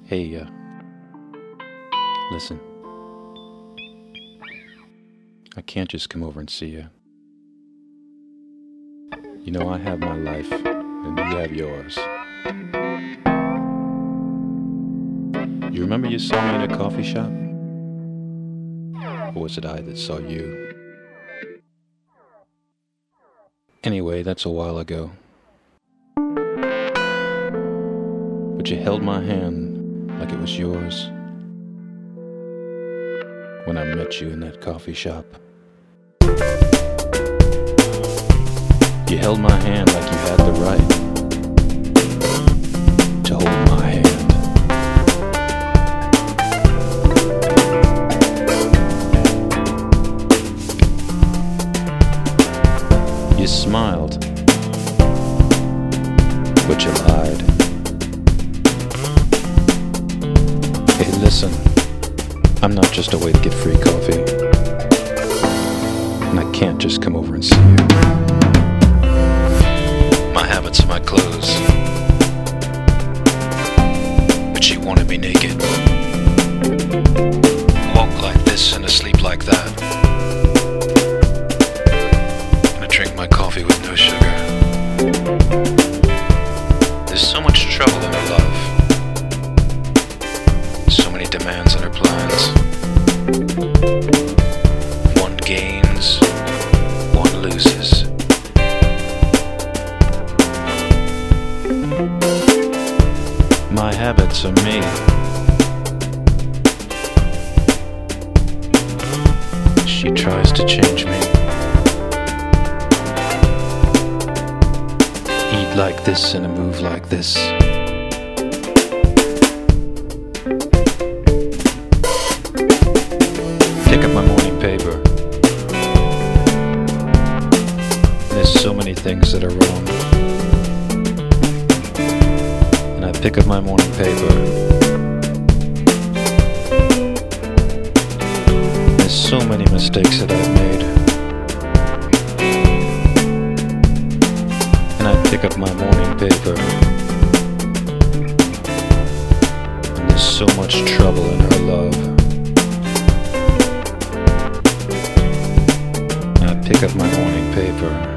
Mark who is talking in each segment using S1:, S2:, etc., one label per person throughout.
S1: Hey, listen. I can't just come over and see you. You know, I have my life, and you have yours. You remember you saw me in a coffee shop? Or was it I that saw you? Anyway, that's a while ago. But you held my hand like it was yours when I met you in that coffee shop. You held my hand like you had the right to hold my hand. You smiled, but you lied. Hey, listen, I'm not just a way to get free coffee, and I can't just come over and see you. My habits are my clothes, but you wanted me naked. Walk like this and asleep like that. And I drink my coffee with no sugar. There's so much trouble in her love, so many demands on her plans. One gains, one loses. My habits are me. She tries to change me. Eat like this and a move like this. Pick up my morning paper. There's so many things that are wrong. And I pick up my morning paper. There's so many mistakes that I've made. And I pick up my morning paper. And there's so much trouble in her love. And I pick up my morning paper.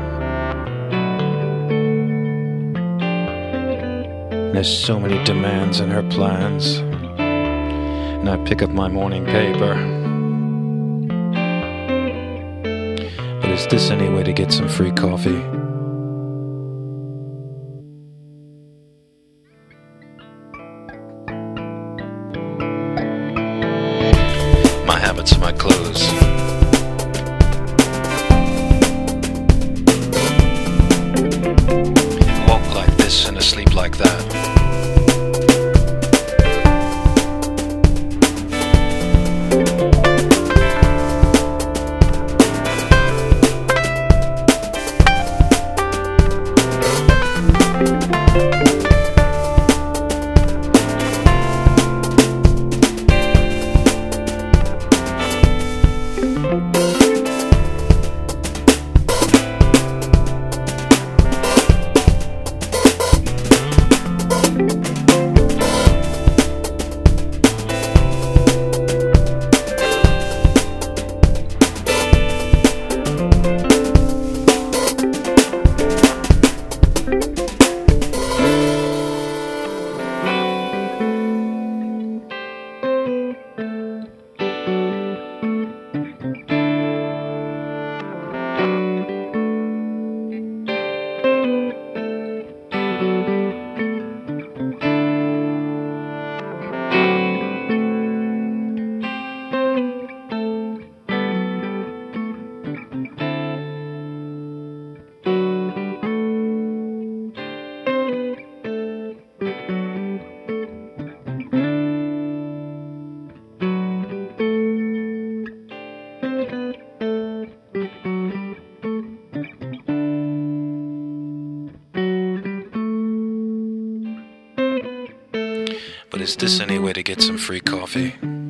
S1: There's so many demands in her plans. And I pick up my morning paper. But is this any way to get some free coffee? My habits are my clothes. Walk like this and asleep like that. But is this any way to get some free coffee?